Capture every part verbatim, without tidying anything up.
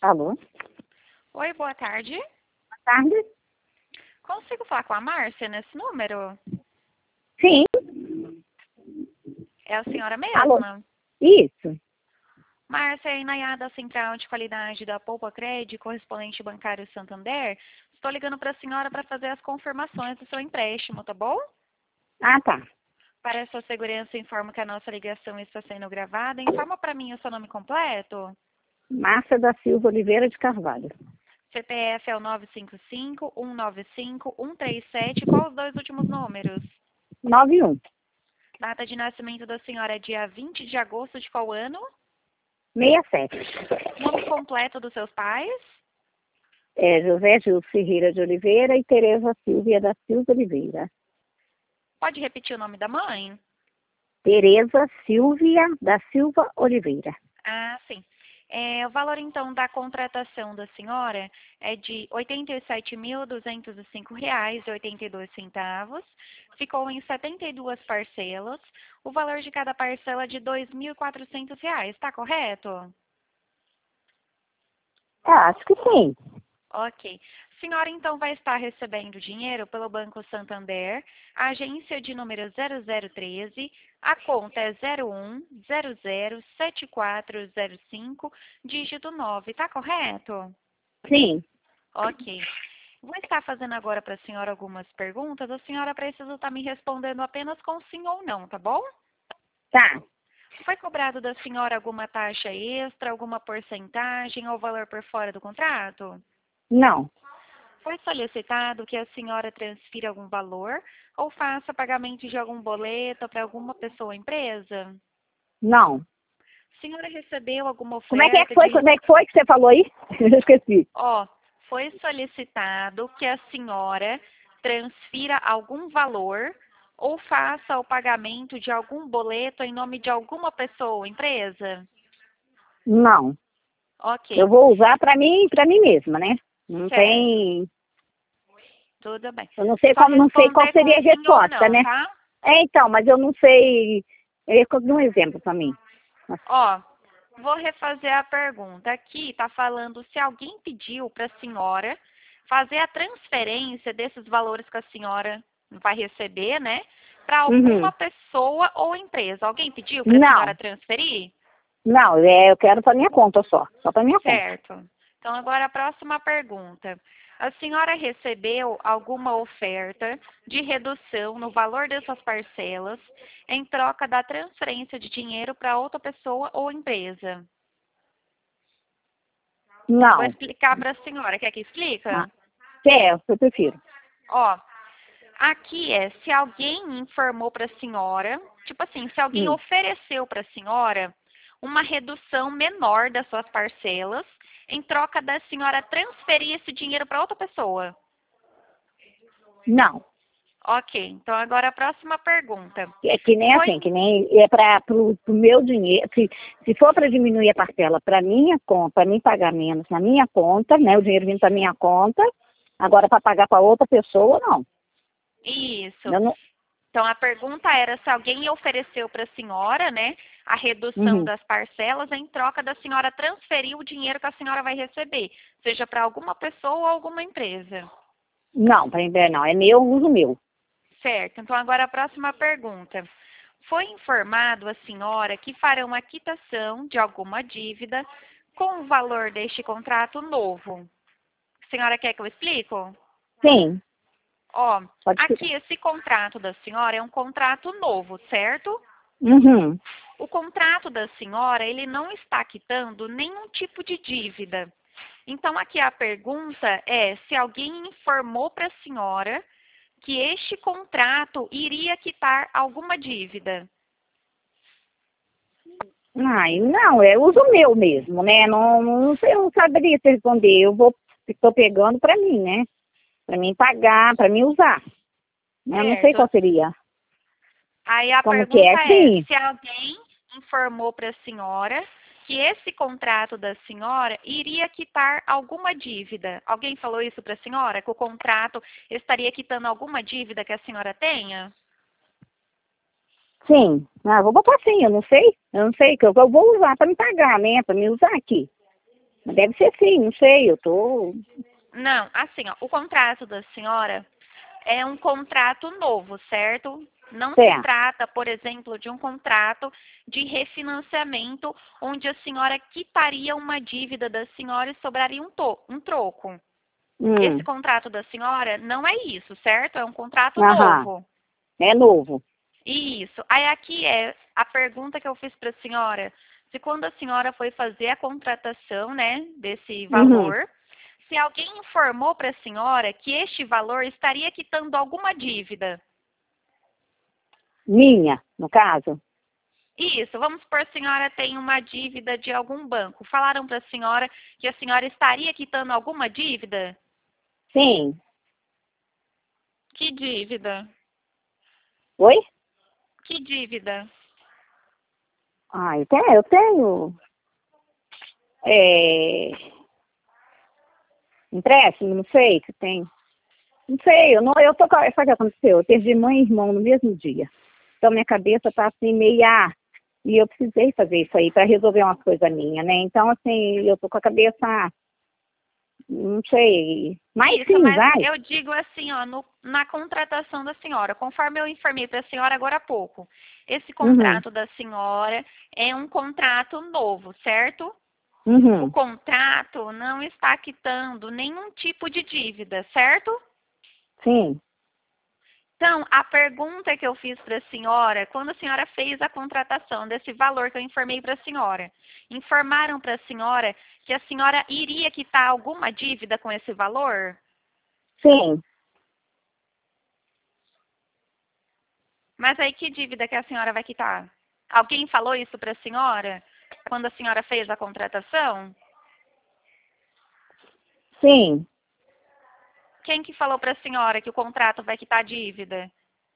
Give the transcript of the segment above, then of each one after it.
Alô? Oi, boa tarde. Boa tarde. Consigo falar com a Márcia nesse número? Sim. É a senhora Alô? mesma? Isso. Márcia, é Inayá da Central de Qualidade da Poupa Cred, correspondente bancário Santander. Estou ligando para a senhora para fazer as confirmações do seu empréstimo, tá bom? Ah, tá. Para a sua segurança, informo que a nossa ligação está sendo gravada. Informa para mim o seu nome completo. Márcia da Silva Oliveira de Carvalho. C P F é o nove cinco cinco, um nove cinco, um três sete. Qual os dois últimos números? nove um. Data de nascimento da senhora é dia vinte de agosto de qual ano? sessenta e sete. Nome completo dos seus pais? É José Gil Ferreira de Oliveira e Tereza Silvia da Silva Oliveira. Pode repetir o nome da mãe? Tereza Silvia da Silva Oliveira. Ah, sim. É, o valor, então, da contratação da senhora é de oitenta e sete mil, duzentos e cinco reais e oitenta e dois centavos. Ficou em setenta e duas parcelas. O valor de cada parcela é de dois mil e quatrocentos reais. Está correto? Ah, acho que sim. Ok. A senhora, então, vai estar recebendo dinheiro pelo Banco Santander, a agência de número zero zero treze, a conta é zero um zero zero sete quatro zero cinco, dígito nove. Está correto? Sim. Ok. Vou estar fazendo agora para a senhora algumas perguntas. A senhora precisa estar me respondendo apenas com sim ou não, tá bom? Tá. Foi cobrado da senhora alguma taxa extra, alguma porcentagem ou valor por fora do contrato? Não. Foi solicitado que a senhora transfira algum valor ou faça pagamento de algum boleto para alguma pessoa ou empresa? Não. A senhora recebeu alguma Como é que é que oferta foi? de... Como é que foi que você falou aí? Eu esqueci. Ó, foi solicitado que a senhora transfira algum valor ou faça o pagamento de algum boleto em nome de alguma pessoa ou empresa? Não. Eu Ok, vou usar para mim, para mim mesma, né? Não certo, tem. tudo bem. Eu não sei Só como, não sei qual responder com seria a sim ou resposta, não, né? tá? É, então, mas eu não sei. Eu ia dar um exemplo para mim. Ó, vou refazer a pergunta. Aqui está falando se alguém pediu para a senhora fazer a transferência desses valores que a senhora vai receber, né? Para alguma Uhum. pessoa ou empresa. Alguém pediu para a senhora Não, transferir? não, é, eu quero para minha conta só. Só para minha conta. Certo. Então, agora a próxima pergunta. A senhora recebeu alguma oferta de redução no valor dessas parcelas em troca da transferência de dinheiro para outra pessoa ou empresa? Vou Não. explicar para a senhora. Quer que Ah, explica? é, eu prefiro. Ó, aqui é se alguém informou para a senhora, tipo assim, se alguém Hum. ofereceu para a senhora uma redução menor das suas parcelas em troca da senhora transferir esse dinheiro para outra pessoa. Não. Ok, então agora a próxima pergunta. É que nem Foi, assim, que nem é para o meu dinheiro. Se, se for para diminuir a parcela para minha conta, para mim pagar menos na minha conta, né? O dinheiro vindo para minha conta, agora para pagar para outra pessoa, não. isso. Eu não. Então a pergunta era se alguém ofereceu para a senhora, né, a redução Uhum. das parcelas em troca da senhora transferir o dinheiro que a senhora vai receber, seja para alguma pessoa ou alguma empresa. Não, para empresa não. É meu, uso meu. Certo. Então agora a próxima pergunta. Foi informado a senhora que farão a quitação de alguma dívida com o valor deste contrato novo. A senhora quer que eu explico? Sim, Ó, pode ser. aqui esse contrato da senhora é um contrato novo, certo? Uhum. O contrato da senhora, ele não está quitando nenhum tipo de dívida. Então, aqui a pergunta é se alguém informou para a senhora que este contrato iria quitar alguma dívida. Ai, não, é uso meu mesmo, né? Não, não sei, eu não saberia te responder. Eu vou, estou pegando para mim, né? Para mim pagar, para mim usar. Eu não sei Certo. qual seria. Aí a Como que é? pergunta é Sim. se alguém informou para a senhora que esse contrato da senhora iria quitar alguma dívida. Alguém falou isso para a senhora? Que o contrato estaria quitando alguma dívida que a senhora tenha? Sim. Ah, vou botar sim, eu não sei. Eu não sei, que eu, eu vou usar para me pagar, né? Para me usar aqui. Mas deve ser sim, não sei, eu tô... Não, assim, ó, o contrato da senhora é um contrato novo, certo? Não se Certo. trata, por exemplo, de um contrato de refinanciamento onde a senhora quitaria uma dívida da senhora e sobraria um, to um troco. Esse Hum, contrato da senhora não é isso, certo? É um contrato aham, novo. é novo. Isso. Aí aqui é a pergunta que eu fiz para a senhora. Se quando a senhora foi fazer a contratação, né, desse Uhum. valor, se alguém informou para a senhora que este valor estaria quitando alguma dívida. Minha, no caso? Isso, vamos supor a senhora tem uma dívida de algum banco. Falaram para a senhora que a senhora estaria quitando alguma dívida? Sim. Que dívida? Oi? Que dívida? Ah, eu tenho, eu tenho é, empréstimo, não sei se tem. Não sei, eu não, eu tô, com- sabe o que aconteceu? Eu perdi mãe e irmão no mesmo dia. Então minha cabeça tá assim meia, e eu precisei fazer isso aí para resolver umas coisas minhas, né? Então assim, eu tô com a cabeça, não sei. Mas Isso, sim, mas vai. eu digo assim, ó, no- na contratação da senhora, conforme eu informei para a senhora agora há pouco, esse Uhum, contrato da senhora é um contrato novo, certo? O uhum. contrato não está quitando nenhum tipo de dívida, certo? Sim. Então, a pergunta que eu fiz para a senhora, quando a senhora fez a contratação desse valor que eu informei para a senhora, informaram para a senhora que a senhora iria quitar alguma dívida com esse valor? Sim. Mas aí que dívida que a senhora vai quitar? Alguém falou isso para a senhora quando a senhora fez a contratação? Sim. Quem que falou para a senhora que o contrato vai quitar a dívida?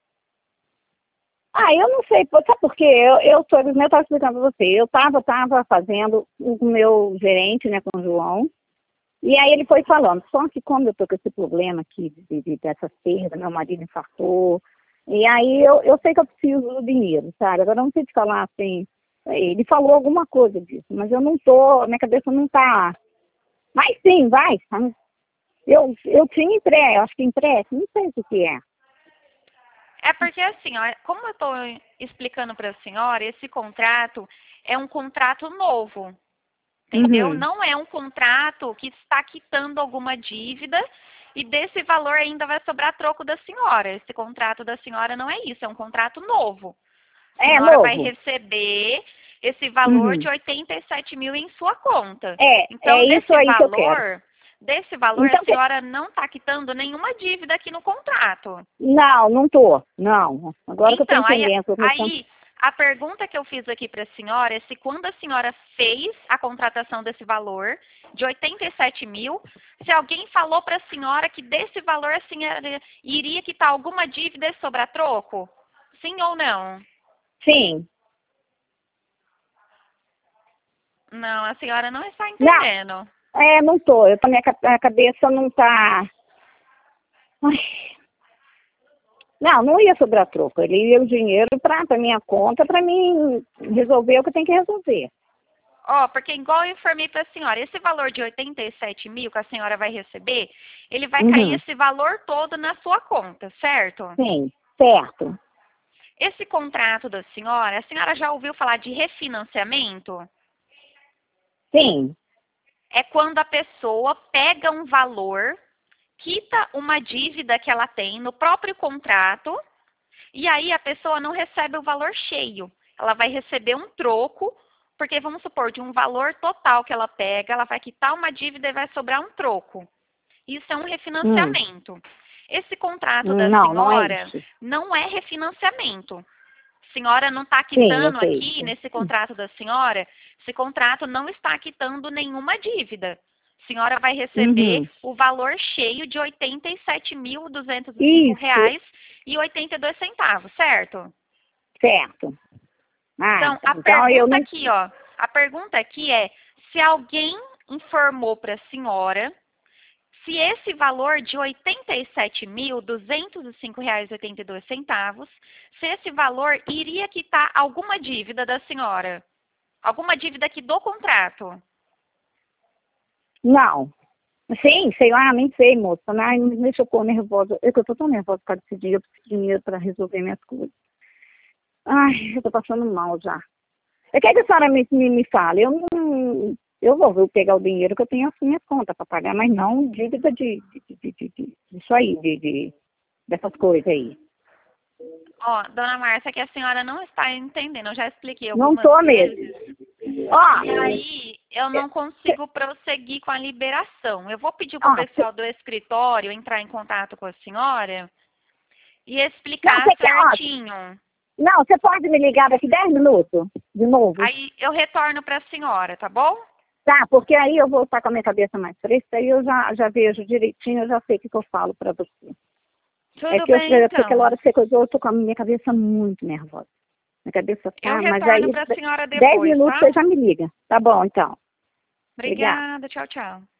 Ah, eu não sei, pô, sabe por quê? Eu, eu sou, eu estava explicando para você, eu estava tava fazendo o meu gerente, né, com o João, e aí ele foi falando, só que como eu tô com esse problema aqui de, de, dessa perda, meu marido infartou, e aí eu, eu sei que eu preciso do dinheiro, sabe? Agora eu não sei te falar assim, ele falou alguma coisa disso, mas eu não tô, minha cabeça não tá. Mas sim, vai, tá? eu, eu tinha empréstimo, acho que empréstimo, não sei o que que é. É porque assim, ó, como eu estou explicando para a senhora, esse contrato é um contrato novo, entendeu? Uhum. Não é um contrato que está quitando alguma dívida e desse valor ainda vai sobrar troco da senhora. Esse contrato da senhora não é isso, é um contrato novo. A É senhora vai novo. receber esse valor de Uhum. oitenta e sete mil em sua conta. É, Então, é isso desse aí que eu quero. valor, desse valor, a Então, que- senhora não está quitando nenhuma dívida aqui no contrato. não, não tô. Não. Agora que eu tô Então, aí, entendendo. Tô começando... aí a pergunta que eu fiz aqui para a senhora é se quando a senhora fez a contratação desse valor de oitenta e sete mil, se alguém falou para a senhora que desse valor a senhora iria quitar alguma dívida e sobrar troco? Sim ou não? Sim. Não, a senhora não está Não, entendendo. é, não tô. Eu, tô- minha ca- a cabeça não tá... Ai, não, não ia sobrar troco. Ele ia o dinheiro para a minha conta para mim resolver o que eu tenho que resolver. Ó, porque igual eu informei para a senhora, esse valor de oitenta e sete mil que a senhora vai receber, ele vai cair Uhum. esse valor todo na sua conta, certo? Sim, certo. Esse contrato da senhora, a senhora já ouviu falar de refinanciamento? Sim. É quando a pessoa pega um valor, quita uma dívida que ela tem no próprio contrato, e aí a pessoa não recebe o valor cheio. Ela vai receber um troco, porque vamos supor, de um valor total que ela pega, ela vai quitar uma dívida e vai sobrar um troco. Isso é um Hum. refinanciamento. Esse contrato da Não, não é senhora isso. não é refinanciamento. A senhora não está Sim, eu quitando sei. aqui, nesse contrato da senhora, esse contrato não está quitando nenhuma dívida. A senhora vai receber Uhum. o valor cheio de oitenta e sete mil duzentos e cinco Isso, reais e oitenta e dois centavos, certo? certo. Ah, Então, a então eu pergunta não... aqui, ó, a pergunta aqui é se alguém informou para a senhora se esse valor de oitenta e sete mil duzentos e cinco reais e oitenta e dois centavos, se esse valor iria quitar alguma dívida da senhora, alguma dívida aqui do contrato. Não. Sim, sei lá, nem sei, moça. Ai, me deixa eu pôr nervosa. Eu que eu tô tão nervosa por causa desse dinheiro, eu preciso de dinheiro para resolver minhas coisas. Ai, eu tô passando mal já. Eu quero que a senhora me, me, me fale. Eu não. Eu vou, vou pegar o dinheiro que eu tenho as minhas contas para pagar, mas não dívida de, de, de, de, de isso aí, de, de, dessas coisas aí. Ó, dona Márcia, que a senhora não está entendendo. Eu já expliquei Não algumas tô vezes. mesmo. Ó, E aí, eu não consigo prosseguir com a liberação. Eu vou pedir para o ó, pessoal do escritório entrar em contato com a senhora e não, explicar você quer, ó, certinho. não, você pode me ligar daqui dez minutos, de novo? Aí eu retorno para a senhora, tá bom? Tá, porque aí eu vou estar com a minha cabeça mais fresca, aí eu já, já vejo direitinho, eu já sei o que, que eu falo para você. É Tudo que eu, bem, aquela então. hora que você coisou, eu tô com a minha cabeça muito nervosa. Minha cabeça Eu tá, mas retorno aí para a senhora dez depois, minutos tá? você já me liga. Tá bom, então. Obrigada. Obrigada, tchau, tchau.